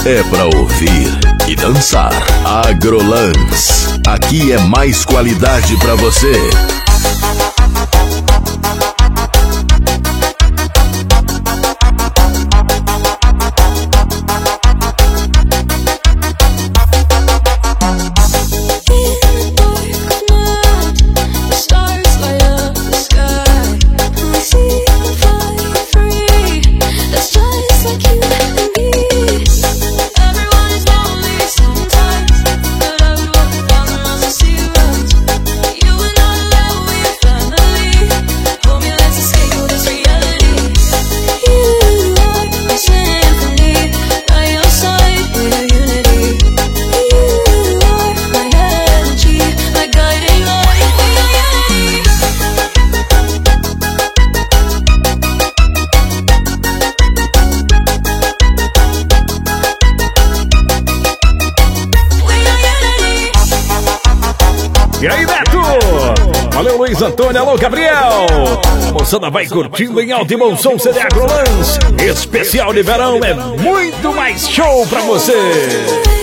é pra ouvir e dançar. Agrolance, aqui é mais qualidade pra você. E aí, Beto? Valeu, Luiz Antônio. Alô, Gabriel. A moçada vai curtindo em alto e bom som CD Agrolance. Especial de verão é muito mais show pra você.